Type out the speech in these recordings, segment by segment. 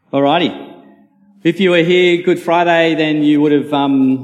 Alrighty. If you were here Good Friday, then you would have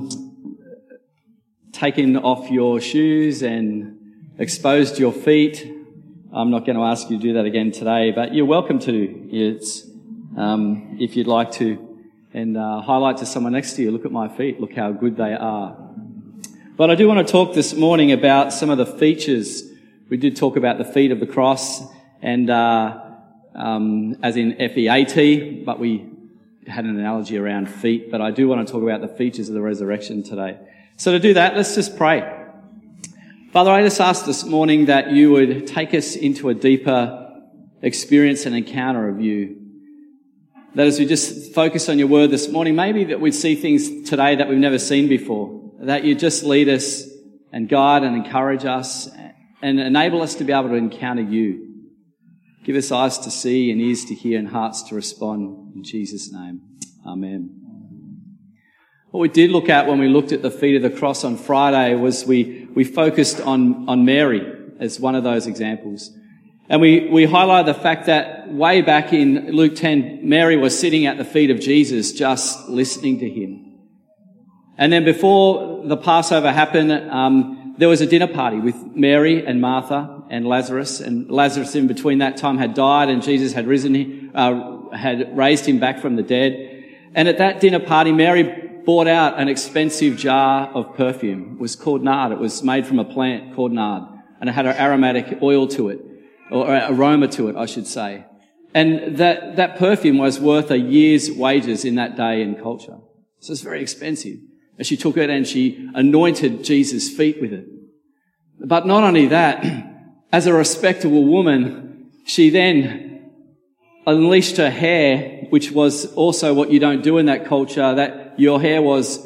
taken off your shoes and exposed your feet. I'm not going to ask you to do that again today, but you're welcome to. It's, if you'd like to, and highlight to someone next to you, look at my feet, look how good they are. But I do want to talk this morning about some of the features. We did talk about the feet of the cross, and as in F-E-A-T, but we had an analogy around feet. But I do want to talk about the features of the resurrection today. So to do that, let's just pray. Father, I just ask this morning that you would take us into a deeper experience and encounter of you. That as we just focus on your word this morning, maybe that we'd see things today that we've never seen before. That you just lead us and guide and encourage us and enable us to be able to encounter you. Give us eyes to see and ears to hear and hearts to respond. In Jesus' name, amen. What we did look at when we looked at the feet of the cross on Friday was we focused on Mary as one of those examples. And we highlighted the fact that way back in Luke 10, Mary was sitting at the feet of Jesus just listening to him. And then before the Passover happened, there was a dinner party with Mary and Martha and Lazarus in between that time had died, and Jesus had had raised him back from the dead. And at that dinner party, Mary bought out an expensive jar of perfume. It was called nard. It was made from a plant called nard, and it had an aromatic oil to it, or aroma to it, I should say. And that perfume was worth a year's wages in that day in culture. So it's very expensive. And she took it and she anointed Jesus' feet with it. But not only that, as a respectable woman, she then unleashed her hair, which was also what you don't do in that culture, that your hair was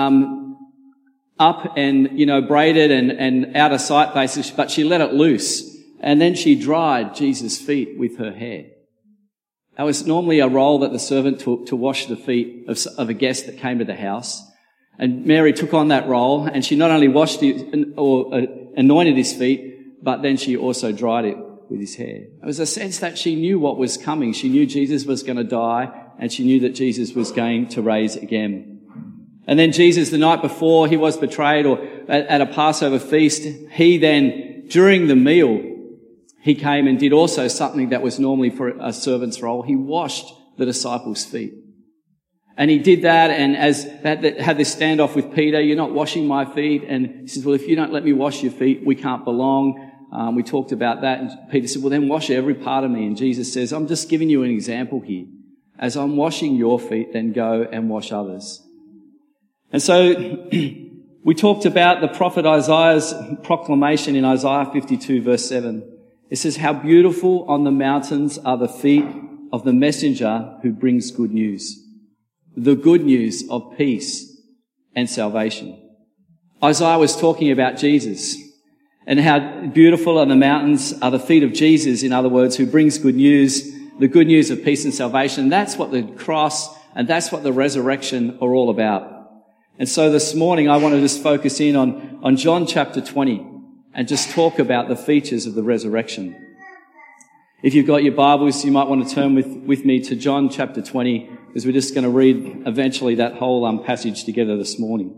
up and, braided and out of sight basically, but she let it loose. And then she dried Jesus' feet with her hair. That was normally a role that the servant took to wash the feet of a guest that came to the house. And Mary took on that role, and she not only washed or anointed his feet, but then she also dried it with his hair. It was a sense that she knew what was coming. She knew Jesus was going to die, and she knew that Jesus was going to rise again. And then Jesus, the night before he was betrayed, or at a Passover feast, he then, during the meal, he came and did also something that was normally for a servant's role. He washed the disciples' feet. And he did that, and as had this standoff with Peter, you're not washing my feet. And he says, well, if you don't let me wash your feet, we can't belong. We talked about that. And Peter said, well, then wash every part of me. And Jesus says, I'm just giving you an example here. As I'm washing your feet, then go and wash others. And so we talked about the prophet Isaiah's proclamation in Isaiah 52 verse 7. It says, how beautiful on the mountains are the feet of the messenger who brings good news. The good news of peace and salvation. Isaiah was talking about Jesus and how beautiful on the mountains are the feet of Jesus, in other words, who brings good news, the good news of peace and salvation. That's what the cross and that's what the resurrection are all about. And so this morning I want to just focus in on John chapter 20 and just talk about the features of the resurrection. If you've got your Bibles, you might want to turn with me to John chapter 20, because we're just going to read eventually that whole passage together this morning.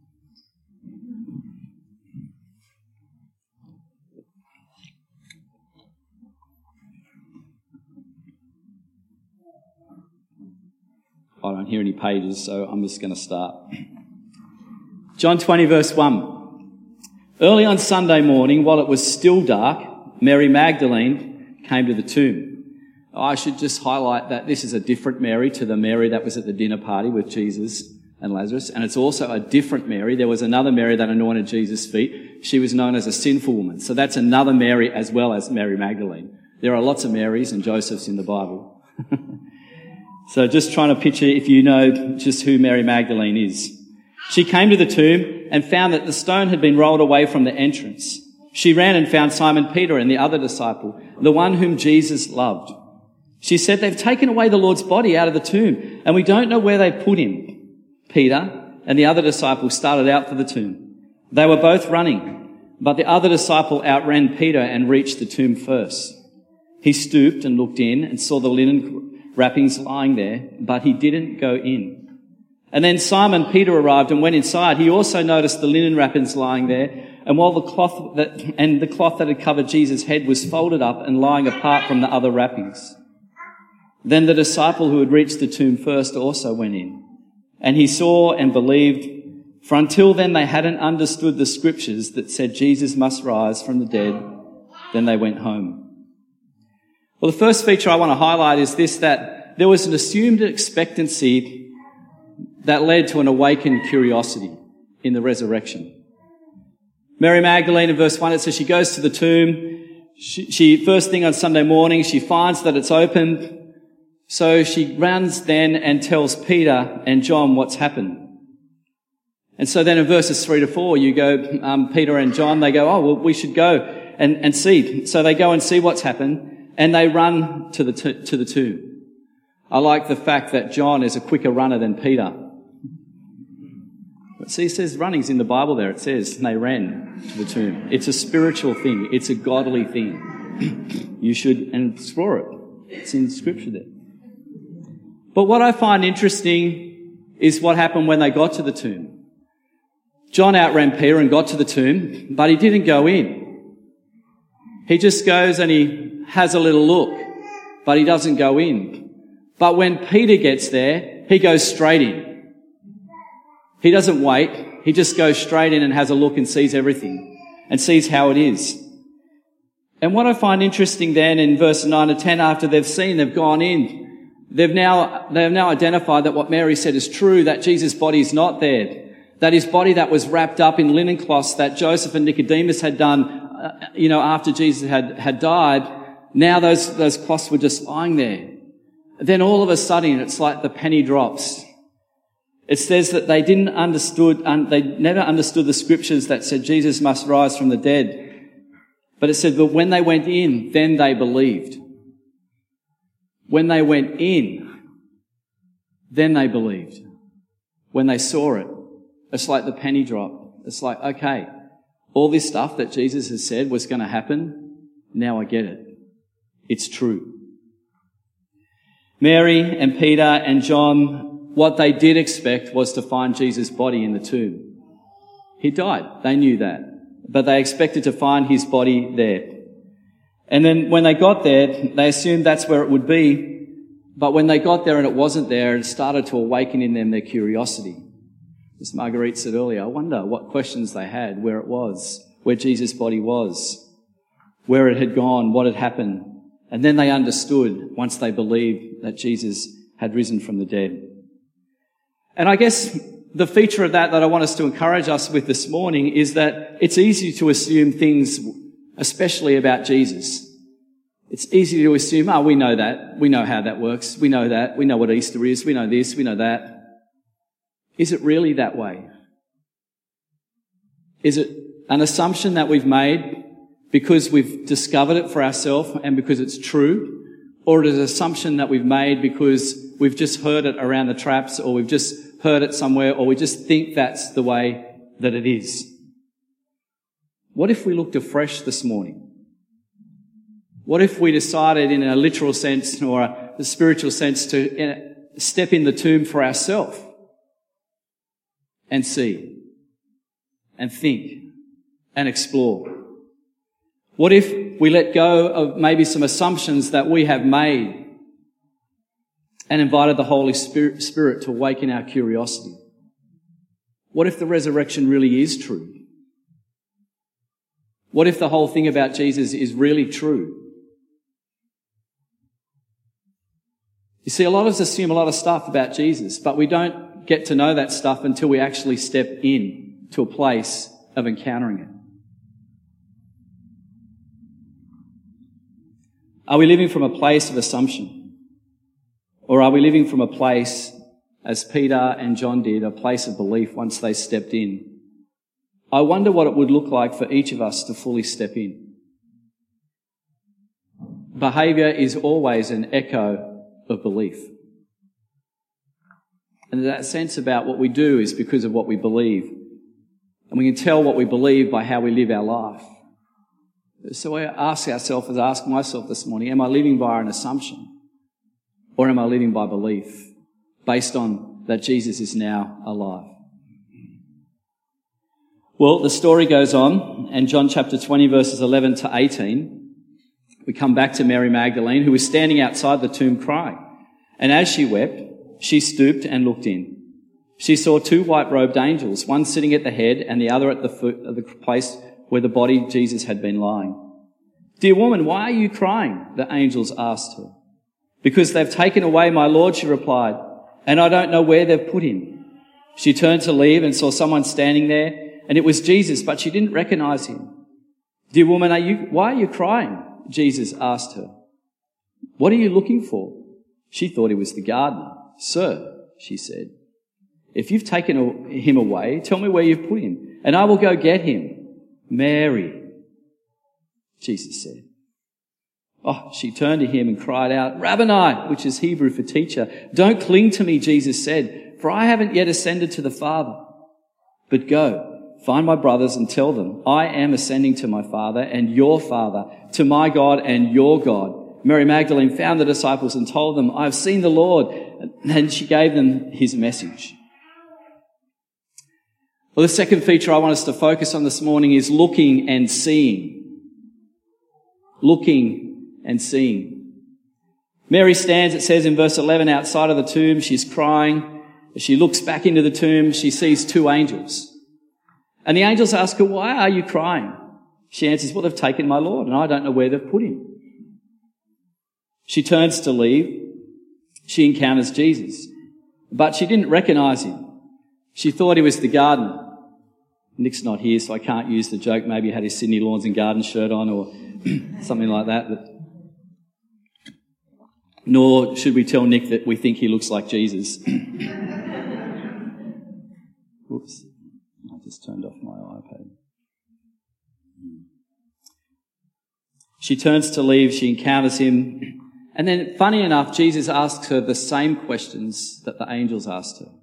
I don't hear any pages, so I'm just going to start. John 20 verse 1. Early on Sunday morning, while it was still dark, Mary Magdalene came to the tomb. I should just highlight that this is a different Mary to the Mary that was at the dinner party with Jesus and Lazarus. And it's also a different Mary. There was another Mary that anointed Jesus' feet. She was known as a sinful woman. So that's another Mary as well as Mary Magdalene. There are lots of Marys and Josephs in the Bible. So just trying to picture if you know just who Mary Magdalene is. She came to the tomb and found that the stone had been rolled away from the entrance. She ran and found Simon Peter and the other disciple, the one whom Jesus loved. She said, they've taken away the Lord's body out of the tomb, and we don't know where they put him. Peter and the other disciple started out for the tomb. They were both running, but the other disciple outran Peter and reached the tomb first. He stooped and looked in and saw the linen wrappings lying there, but he didn't go in. And then Simon Peter arrived and went inside. He also noticed the linen wrappings lying there, and while the cloth that had covered Jesus' head was folded up and lying apart from the other wrappings. Then the disciple who had reached the tomb first also went in, and he saw and believed, for until then they hadn't understood the scriptures that said Jesus must rise from the dead. Then they went home. Well, the first feature I want to highlight is this, that there was an assumed expectancy that led to an awakened curiosity in the resurrection. Mary Magdalene, in verse 1, it says she goes to the tomb. She first thing on Sunday morning, she finds that it's open. So she runs then and tells Peter and John what's happened. And so then in verses 3 to 4, you go, Peter and John, they go, oh, well, we should go and see. So they go and see what's happened, and they run to the tomb. I like the fact that John is a quicker runner than Peter. But see, it says running's in the Bible there. It says they ran to the tomb. It's a spiritual thing. It's a godly thing. You should explore it. It's in Scripture there. But what I find interesting is what happened when they got to the tomb. John outran Peter and got to the tomb, but he didn't go in. He just goes and he has a little look, but he doesn't go in. But when Peter gets there, he goes straight in. He doesn't wait. He just goes straight in and has a look and sees everything and sees how it is. And what I find interesting then in verse 9 to 10, after they've gone in, they've now identified that what Mary said is true, that Jesus' body is not there. That his body that was wrapped up in linen cloths that Joseph and Nicodemus had done, after Jesus had died, now those cloths were just lying there. Then all of a sudden, it's like the penny drops. It says that they never understood the scriptures that said Jesus must rise from the dead. But it said, but when they went in, then they believed. When they went in, then they believed. When they saw it. It's like the penny drop. It's like, okay, all this stuff that Jesus has said was going to happen, now I get it. It's true. Mary and Peter and John, what they did expect was to find Jesus' body in the tomb. He died. They knew that. But they expected to find his body there. And then when they got there, they assumed that's where it would be. But when they got there and it wasn't there, it started to awaken in them their curiosity. As Marguerite said earlier, I wonder what questions they had, where it was, where Jesus' body was, where it had gone, what had happened. And then they understood once they believed that Jesus had risen from the dead. And I guess the feature of that I want us to encourage us with this morning is that it's easy to assume things, especially about Jesus. It's easy to assume, we know that. We know how that works. We know that. We know what Easter is. We know this. We know that. Is it really that way? Is it an assumption that we've made because we've discovered it for ourselves and because it's true? Or is it an assumption that we've made because we've just heard it around the traps, or we've just heard it somewhere, or we just think that's the way that it is? What if we looked afresh this morning? What if we decided in a literal sense or a spiritual sense to step in the tomb for ourselves? And see, and think, and explore. What if we let go of maybe some assumptions that we have made and invited the Holy Spirit to awaken our curiosity? What if the resurrection really is true? What if the whole thing about Jesus is really true? You see, a lot of us assume a lot of stuff about Jesus, but we don't get to know that stuff until we actually step in to a place of encountering it. Are we living from a place of assumption? Or are we living from a place, as Peter and John did, a place of belief once they stepped in? I wonder what it would look like for each of us to fully step in. Behaviour is always an echo of belief. And that sense about what we do is because of what we believe. And we can tell what we believe by how we live our life. So I ask myself this morning, am I living by an assumption? Or am I living by belief based on that Jesus is now alive? Well, the story goes on, and John chapter 20 verses 11 to 18, we come back to Mary Magdalene, who was standing outside the tomb crying. And as she wept, she stooped and looked in. She saw 2 white-robed angels, one sitting at the head and the other at the foot of the place where the body of Jesus had been lying. "Dear woman, why are you crying?" the angels asked her. "Because they've taken away my Lord," she replied, "and I don't know where they've put him." She turned to leave and saw someone standing there, and it was Jesus, but she didn't recognize him. "Dear woman, why are you crying?" Jesus asked her. "What are you looking for?" She thought he was the gardener. "Sir," she said, "if you've taken him away, tell me where you've put him, and I will go get him." "Mary," Jesus said. She turned to him and cried out, "Rabboni," which is Hebrew for teacher. "Don't cling to me," Jesus said, "for I haven't yet ascended to the Father. But go, find my brothers and tell them, I am ascending to my Father and your Father, to my God and your God." Mary Magdalene found the disciples and told them, "I have seen the Lord," and she gave them his message. Well, the second feature I want us to focus on this morning is looking and seeing. Looking and seeing. Mary stands, it says in verse 11, outside of the tomb. She's crying. As she looks back into the tomb, she sees 2 angels. And the angels ask her, "Why are you crying?" She answers, "Well, they've taken my Lord, and I don't know where they've put him." She turns to leave. She encounters Jesus, but she didn't recognize him. She thought he was the gardener. Nick's not here, so I can't use the joke. Maybe he had his Sydney Lawns and Garden shirt on or something like that. Nor should we tell Nick that we think he looks like Jesus. Whoops. I just turned off my iPad. She turns to leave. She encounters him. And then, funny enough, Jesus asks her the same questions that the angels asked her.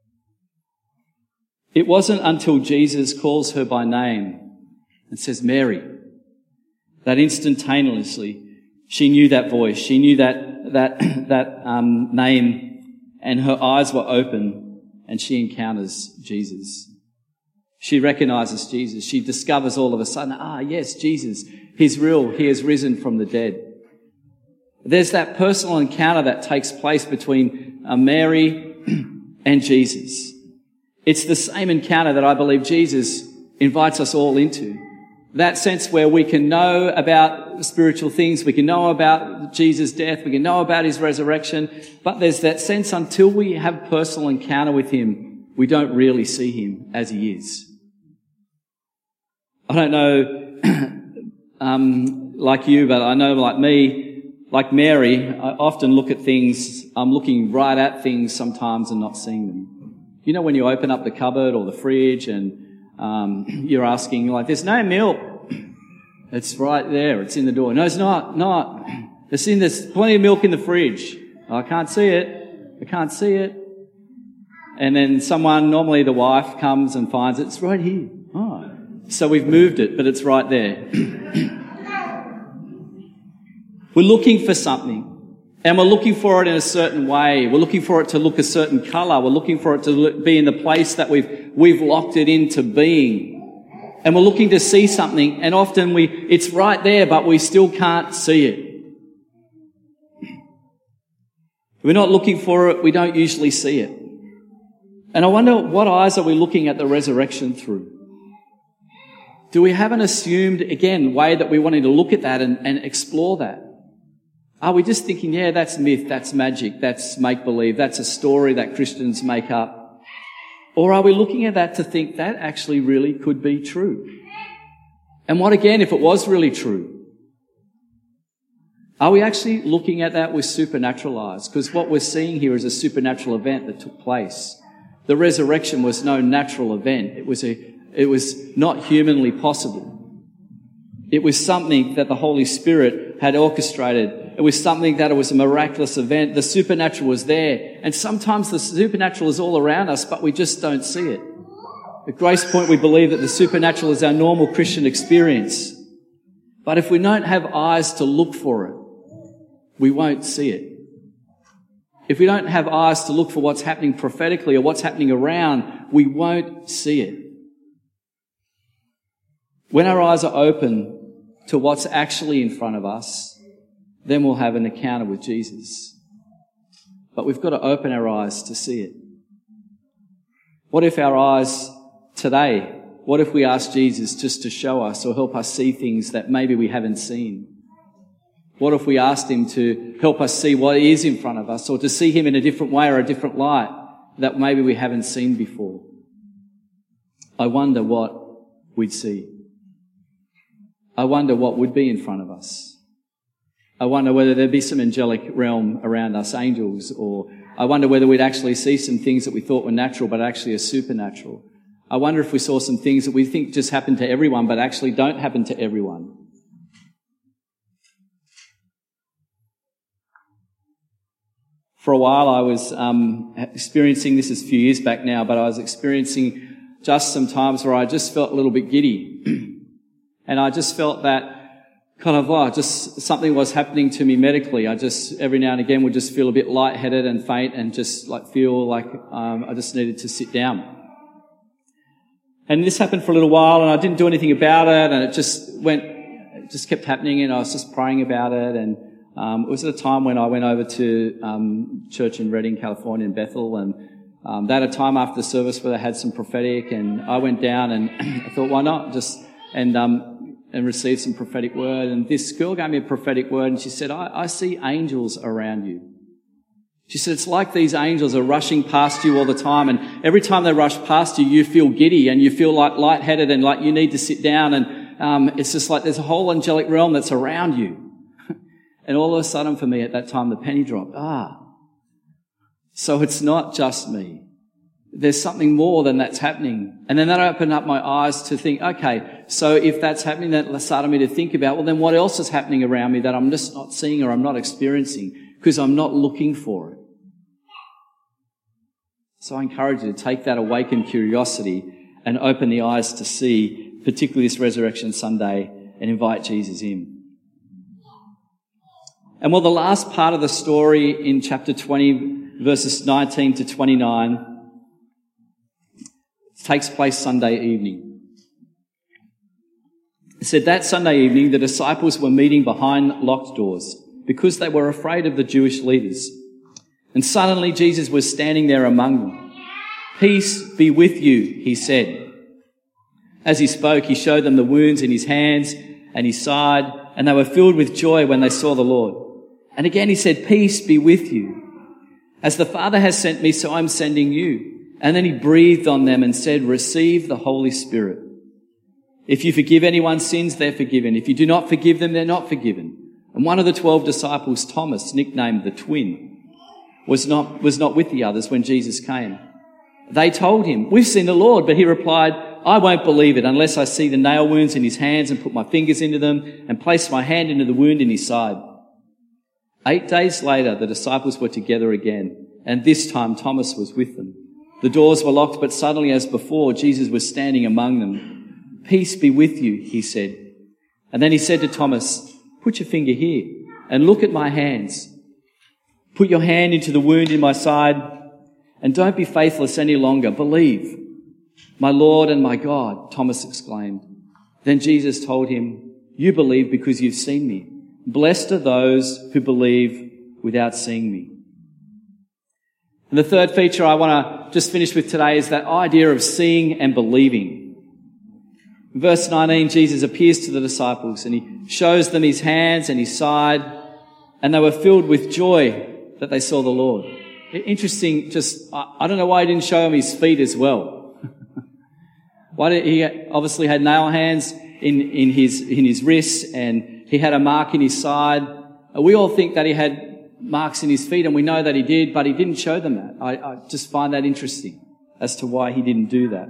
It wasn't until Jesus calls her by name and says, "Mary," that instantaneously she knew that voice. She knew that name, and her eyes were open, and she encounters Jesus. She recognizes Jesus. She discovers all of a sudden, yes, Jesus, he's real. He has risen from the dead. There's that personal encounter that takes place between Mary and Jesus. It's the same encounter that I believe Jesus invites us all into. That sense where we can know about spiritual things, we can know about Jesus' death, we can know about his resurrection, but there's that sense until we have personal encounter with him, we don't really see him as he is. I don't know like you, but I know like me, like Mary, I often look at things, I'm looking right at things sometimes and not seeing them. You know when you open up the cupboard or the fridge and you're asking, like, "There's no milk." It's right there. It's in the door. "No, it's not. There's plenty of milk in the fridge." "I can't see it. And then someone, normally the wife, comes and finds it. "It's right here." "Oh. So we've moved it, but it's right there." We're looking for something. And we're looking for it in a certain way. We're looking for it to look a certain colour. We're looking for it to be in the place that we've locked it into being. And we're looking to see something, and often it's right there, but we still can't see it. We're not looking for it, we don't usually see it. And I wonder, what eyes are we looking at the resurrection through? Do we have an assumed, again, way that we wanted to look at that and explore that? Are we just thinking, yeah, that's myth, that's magic, that's make-believe, that's a story that Christians make up? Or are we looking at that to think that actually really could be true? And what again if it was really true? Are we actually looking at that with supernatural eyes? Because what we're seeing here is a supernatural event that took place. The resurrection was no natural event. It was not humanly possible. It was something that the Holy Spirit had orchestrated. It was something that it was a miraculous event. The supernatural was there. And sometimes the supernatural is all around us, but we just don't see it. At Grace Point, we believe that the supernatural is our normal Christian experience. But if we don't have eyes to look for it, we won't see it. if we don't have eyes to look for what's happening prophetically or what's happening around, we won't see it. When our eyes are open to what's actually in front of us, then we'll have an encounter with Jesus. But we've got to open our eyes to see it. What if our eyes today, what if we ask Jesus just to show us or help us see things that maybe we haven't seen? What if we asked him to help us see what is in front of us, or to see him in a different way or a different light that maybe we haven't seen before? I wonder what we'd see. I wonder what would be in front of us. I wonder whether there'd be some angelic realm around us, angels, or I wonder whether we'd actually see some things that we thought were natural but actually are supernatural. I wonder if we saw some things that we think just happen to everyone but actually don't happen to everyone. For a while I was experiencing, this is a few years back now, but I was experiencing just some times where I just felt a little bit giddy. And I just felt that kind of, just something was happening to me medically. I just, every now and again, would just feel a bit lightheaded and faint and just feel like I just needed to sit down. And this happened for a little while and I didn't do anything about it, and it just kept happening, and I was just praying about it. And it was at a time when I went over to church in Redding, California, in Bethel, and they had a time after the service where they had some prophetic, and I went down and I thought, why not? And received some prophetic word. And this girl gave me a prophetic word, and she said, I see angels around you. She said, it's like these angels are rushing past you all the time, and every time they rush past you, you feel giddy and you feel like lightheaded and like you need to sit down, and it's just like there's a whole angelic realm that's around you. And all of a sudden for me at that time, the penny dropped. So it's not just me. There's something more than that's happening. And then that opened up my eyes to think, okay, so if that's happening, that started me to think about, well, then what else is happening around me that I'm just not seeing or I'm not experiencing because I'm not looking for it? So I encourage you to take that awakened curiosity and open the eyes to see, particularly this Resurrection Sunday, and invite Jesus in. And well, the last part of the story in chapter 20, verses 19 to 29, takes place Sunday evening. It said that Sunday evening the disciples were meeting behind locked doors because they were afraid of the Jewish leaders. And suddenly Jesus was standing there among them. "Peace be with you," he said. As he spoke, he showed them the wounds in his hands and his side, and they were filled with joy when they saw the Lord. And again he said, "Peace be with you. As the Father has sent me, so I'm sending you." And then he breathed on them and said, "Receive the Holy Spirit. If you forgive anyone's sins, they're forgiven. If you do not forgive them, they're not forgiven." And one of the 12 disciples, Thomas, nicknamed the Twin, was not with the others when Jesus came. They told him, "We've seen the Lord." But he replied, "I won't believe it unless I see the nail wounds in his hands and put my fingers into them and place my hand into the wound in his side." 8 days later, the disciples were together again, and this time Thomas was with them. The doors were locked, but suddenly, as before, Jesus was standing among them. "Peace be with you," he said. And then he said to Thomas, "Put your finger here and look at my hands. Put your hand into the wound in my side, and don't be faithless any longer. Believe." "My Lord and my God," Thomas exclaimed. Then Jesus told him, "You believe because you've seen me. Blessed are those who believe without seeing me." And the third feature I want to just finish with today is that idea of seeing and believing. In verse 19, Jesus appears to the disciples and he shows them his hands and his side, and they were filled with joy that they saw the Lord. Interesting, I don't know why he didn't show them his feet as well. Why did he obviously had nail hands in his wrists, and he had a mark in his side. We all think that he had marks in his feet, and we know that he did, but he didn't show them that. I just find that interesting as to why he didn't do that.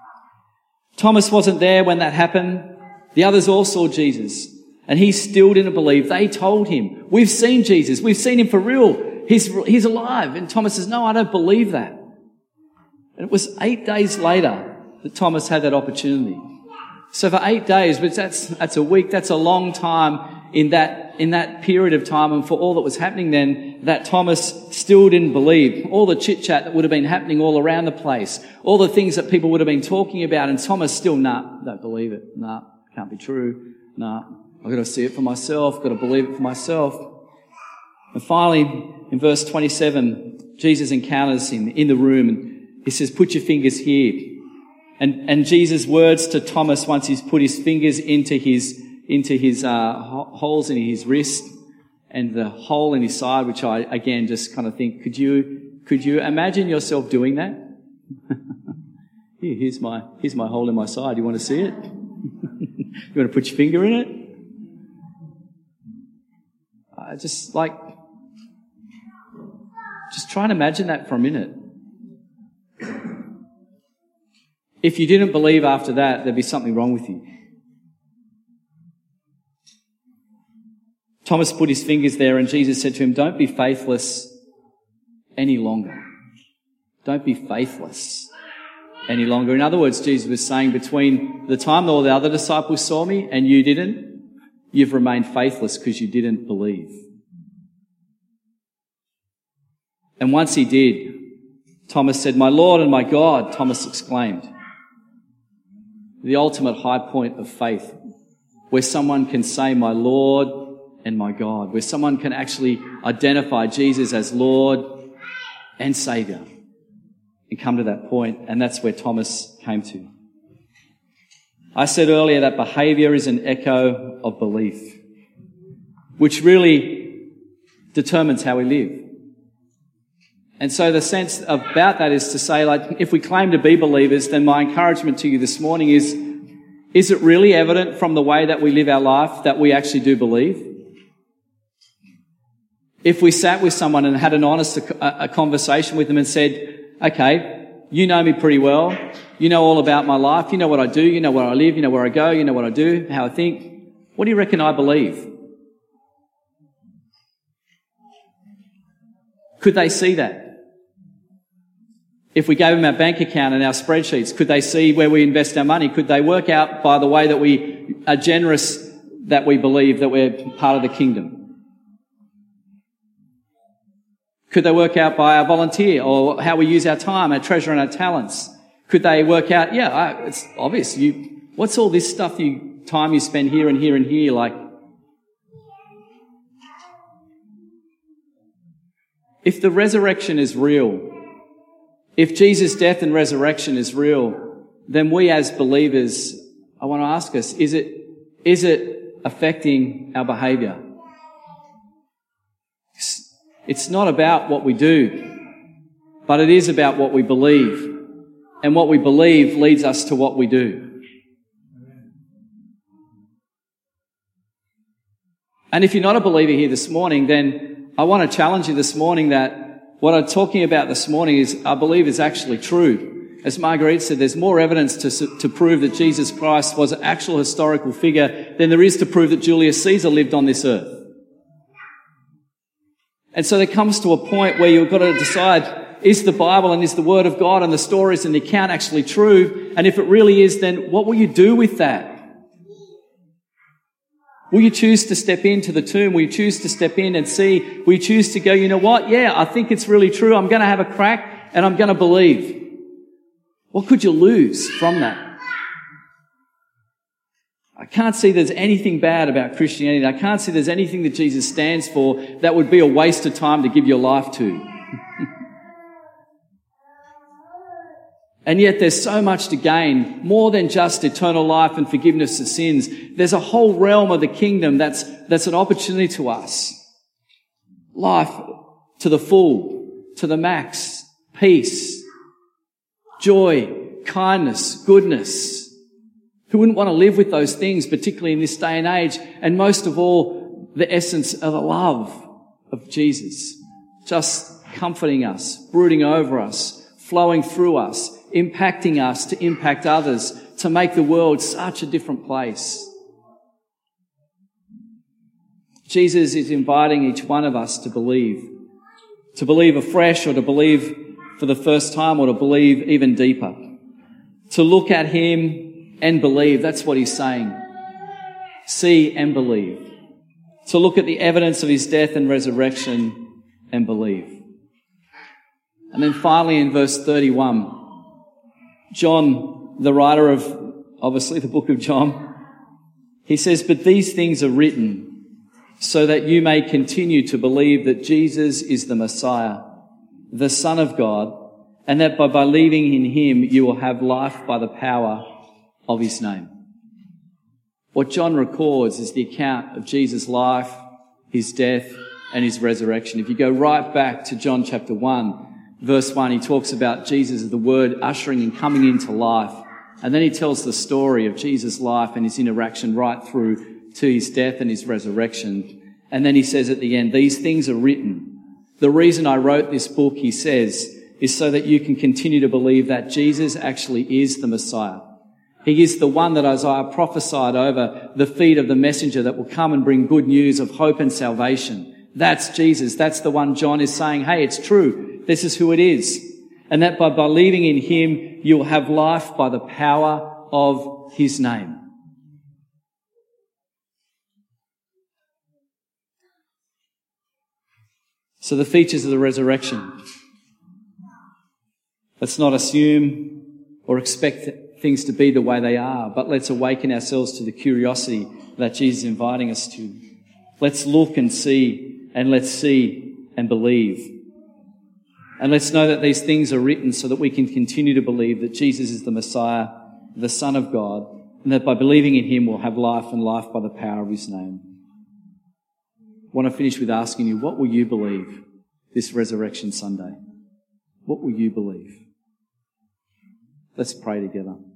Thomas wasn't there when that happened. The others all saw Jesus, and he still didn't believe. They told him, "We've seen Jesus. We've seen him for real. He's alive." And Thomas says, "No, I don't believe that." And it was 8 days later that Thomas had that opportunity. So for 8 days, but that's a week, that's a long time in that period of time and for all that was happening then, that Thomas still didn't believe. All the chit-chat that would have been happening all around the place, all the things that people would have been talking about, and Thomas still, don't believe it. Can't be true. I've got to see it for myself, got to believe it for myself. And finally, in verse 27, Jesus encounters him in the room and he says, put your fingers here. And Jesus' words to Thomas once he's put his fingers into his holes in his wrist and the hole in his side, which I again just kind of think, could you imagine yourself doing that? Here's my hole in my side. You want to see it? You want to put your finger in it? Just try and imagine that for a minute. If you didn't believe after that, there'd be something wrong with you. Thomas put his fingers there and Jesus said to him, don't be faithless any longer. Don't be faithless any longer. In other words, Jesus was saying, between the time all the other disciples saw me and you didn't, you've remained faithless because you didn't believe. And once he did, Thomas said, my Lord and my God, Thomas exclaimed. The ultimate high point of faith, where someone can say, my Lord and my God, where someone can actually identify Jesus as Lord and Saviour and come to that point, and that's where Thomas came to. I said earlier that behaviour is an echo of belief, which really determines how we live. And so the sense about that is to say, if we claim to be believers, then my encouragement to you this morning is it really evident from the way that we live our life that we actually do believe? If we sat with someone and had an honest a conversation with them and said, okay, you know me pretty well, you know all about my life, you know what I do, you know where I live, you know where I go, you know what I do, how I think, what do you reckon I believe? Could they see that? If we gave them our bank account and our spreadsheets, could they see where we invest our money? Could they work out by the way that we are generous that we believe that we're part of the kingdom? Could they work out by our volunteer or how we use our time, our treasure and our talents? Could they work out, it's obvious, what's all this stuff time you spend here and here and here like? If the resurrection is real, if Jesus' death and resurrection is real, then we as believers, I want to ask us, is it affecting our behaviour? It's not about what we do, but it is about what we believe. And what we believe leads us to what we do. And if you're not a believer here this morning, then I want to challenge you this morning that what I'm talking about this morning I believe is actually true. As Marguerite said, there's more evidence to prove that Jesus Christ was an actual historical figure than there is to prove that Julius Caesar lived on this earth. And so there comes to a point where you've got to decide, is the Bible and is the Word of God and the stories and the account actually true? And if it really is, then what will you do with that? Will you choose to step into the tomb? Will you choose to step in and see? Will you choose to go, you know what? Yeah, I think it's really true. I'm going to have a crack and I'm going to believe. What could you lose from that? I can't see there's anything bad about Christianity. I can't see there's anything that Jesus stands for that would be a waste of time to give your life to. And yet there's so much to gain, more than just eternal life and forgiveness of sins. There's a whole realm of the kingdom that's an opportunity to us. Life to the full, to the max, peace, joy, kindness, goodness. Who wouldn't want to live with those things, particularly in this day and age? And most of all, the essence of the love of Jesus. Just comforting us, brooding over us, flowing through us, impacting us to impact others, to make the world such a different place. Jesus is inviting each one of us to believe afresh or to believe for the first time or to believe even deeper. To look at him and believe. That's what he's saying. See and believe. to look at the evidence of his death and resurrection and believe. And then finally in verse 31, John, the writer of, obviously, the book of John, he says, "But these things are written so that you may continue to believe that Jesus is the Messiah, the Son of God, and that by believing in him you will have life by the power of his name." What John records is the account of Jesus' life, his death, and his resurrection. If you go right back to John chapter 1, verse 1, he talks about Jesus as the Word ushering and coming into life. And then he tells the story of Jesus' life and his interaction right through to his death and his resurrection. And then he says at the end, "These things are written." The reason I wrote this book, he says, is so that you can continue to believe that Jesus actually is the Messiah. He is the one that Isaiah prophesied over the feet of the messenger that will come and bring good news of hope and salvation. That's Jesus. That's the one John is saying, hey, it's true. This is who it is. And that by believing in him, you'll have life by the power of his name. So the features of the resurrection. Let's not assume or expect things to be the way they are, but let's awaken ourselves to the curiosity that Jesus is inviting us to. Let's look and see, and let's see and believe. And let's know that these things are written so that we can continue to believe that Jesus is the Messiah, the Son of God, and that by believing in him we'll have life and life by the power of his name. I want to finish with asking you, what will you believe this Resurrection Sunday? What will you believe? Let's pray together.